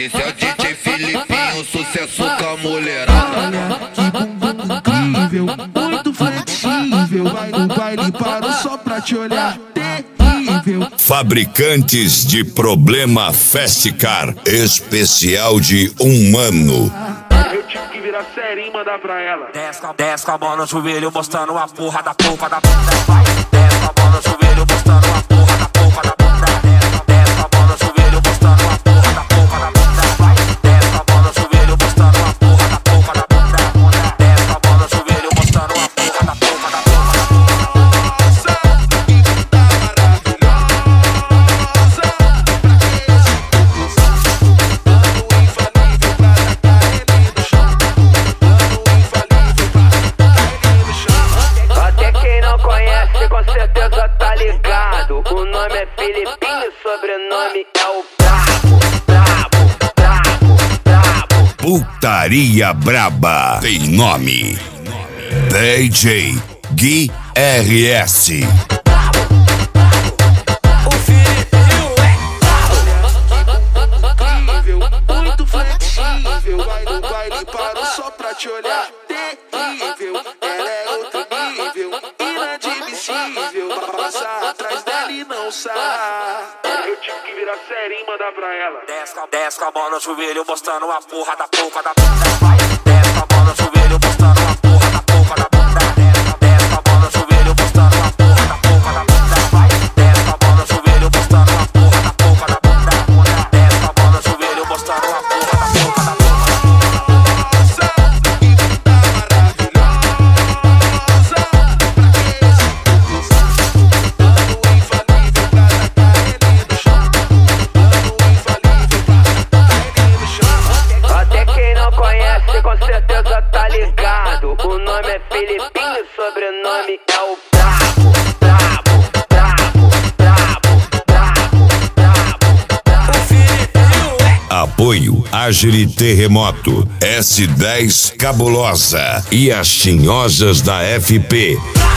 Esse é o DJ Filipinho, sucesso com a mulherada. Que bumbum incrível, muito flexível. Vai no baile, parou só pra te olhar. Terrível. Fabricantes de Problema Festcar, especial de um ano. Eu tive que virar sério e mandar pra ela. Desce com a mão no joelho, mostrando a porra da polpa da bunda. Vai, desce com a mão no joelho, mostrando a porra da polpa da bunda. Desce com a mão no joelho, mostrando a porra da polpa da bunda. Vai, desce com a mão no joelho, mostrando a porra da polpa da bunda. Desce com a mão no joelho, mostrando a porra da polpa da bunda. Com certeza tá ligado. O nome é Filipinho, sobrenome é o Brabo. Putaria Braba tem nome: DJ Gui RS. O Filipinho Incrível, muito flexível. Vai no baile, parou só pra te olhar. Terrível, ela é outro nível. Inadmissível, passar atrás dela e não sai. Eu tive que virar sério e mandar pra ela. desce com a mão no joelho, mostrando a porra da polpa da bunda. Vai, desce com a mão no joelho, mostrando a porra da polpa da bunda. Desce com a mão no joelho, mostrando a porra da polpa da bunda. Vai, desce com a mão no joelho, mostrando a porra da polpa da bunda. Desce com a mão no joelho, mostrando a porra da polpa da bunda. Com certeza tá ligado. O nome é Filipinho, sobrenome é o Brabo. O Filipinho Apoio Agile Terremoto, S10 Cabulosa e as Tinhosas da FP.